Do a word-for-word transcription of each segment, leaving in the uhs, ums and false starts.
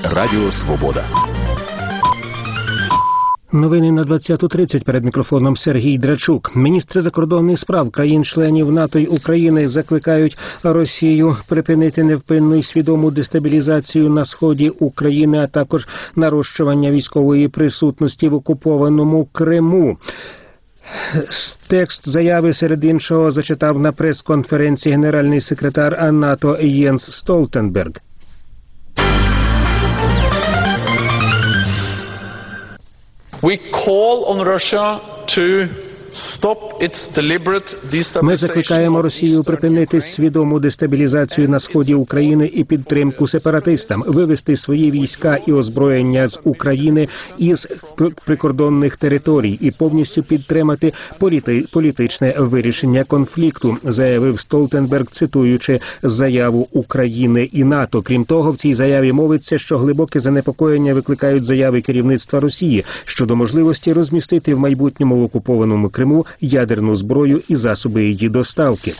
Радіо Свобода. Новини на двадцяту тридцять. Перед мікрофоном Сергій Драчук. Міністри закордонних справ країн-членів НАТО й України закликають Росію припинити невпинну і свідому дестабілізацію на сході України, а також нарощування військової присутності в окупованому Криму. Текст заяви, серед іншого, зачитав на прес-конференції генеральний секретар НАТО Єнс Столтенберг. We call on Russia to stop its deliberate destabilization. Ми закликаємо Росію припинити свідому дестабілізацію на сході України і підтримку сепаратистам, вивести свої війська і озброєння з України із прикордонних територій і повністю підтримати політи... політичне вирішення конфлікту, заявив Столтенберг, цитуючи заяву України і НАТО. Крім того, в цій заяві мовиться, що глибоке занепокоєння викликають заяви керівництва Росії щодо можливості розмістити в майбутньому в окупованому Криму ядерну зброю і засоби її доставки.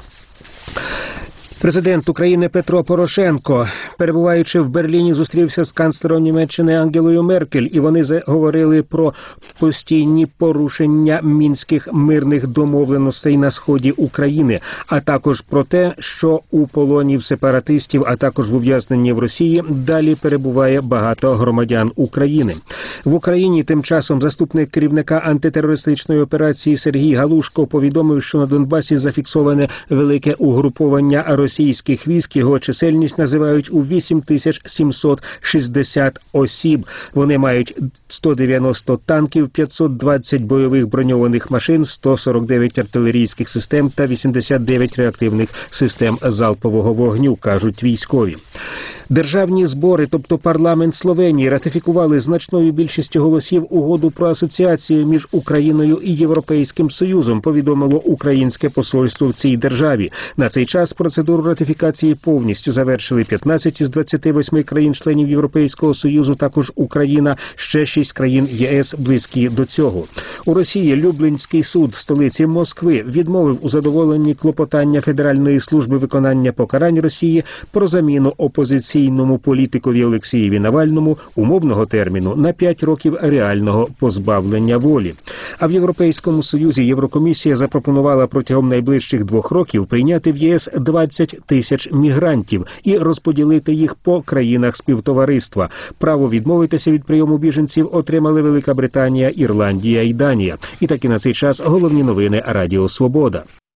Президент України Петро Порошенко, перебуваючи в Берліні, зустрівся з канцлером Німеччини Ангелою Меркель, і вони говорили про постійні порушення мінських мирних домовленостей на сході України, а також про те, що у полоні в сепаратистів, а також в ув'язненні в Росії далі перебуває багато громадян України. В Україні тим часом заступник керівника антитерористичної операції Сергій Галушко повідомив, що на Донбасі зафіксоване велике угруповання російських військ. Його чисельність називають у вісім тисяч сімсот шістдесят осіб. Вони мають сто дев'яносто танків, п'ятсот двадцять бойових броньованих машин, сто сорок дев'ять артилерійських систем та вісімдесят дев'ять реактивних систем залпового вогню, кажуть військові. Державні збори, тобто парламент Словенії, ратифікували значною більшістю голосів угоду про асоціацію між Україною і Європейським Союзом, повідомило українське посольство в цій державі. На цей час процедуру ратифікації повністю завершили п'ятнадцять із двадцяти восьми країн-членів Європейського Союзу, також Україна, ще шість країн ЄС близькі до цього. У Росії Люблінський суд столиці Москви відмовив у задоволенні клопотання Федеральної служби виконання покарань Росії про заміну опозиції Опозиційному політикові Олексієві Навальному умовного терміну на п'ять років реального позбавлення волі. А в Європейському Союзі Єврокомісія запропонувала протягом найближчих двох років прийняти в ЄС двадцять тисяч мігрантів і розподілити їх по країнах співтовариства. Право відмовитися від прийому біженців отримали Велика Британія, Ірландія і Данія. І так і на цей час головні новини Радіо Свобода.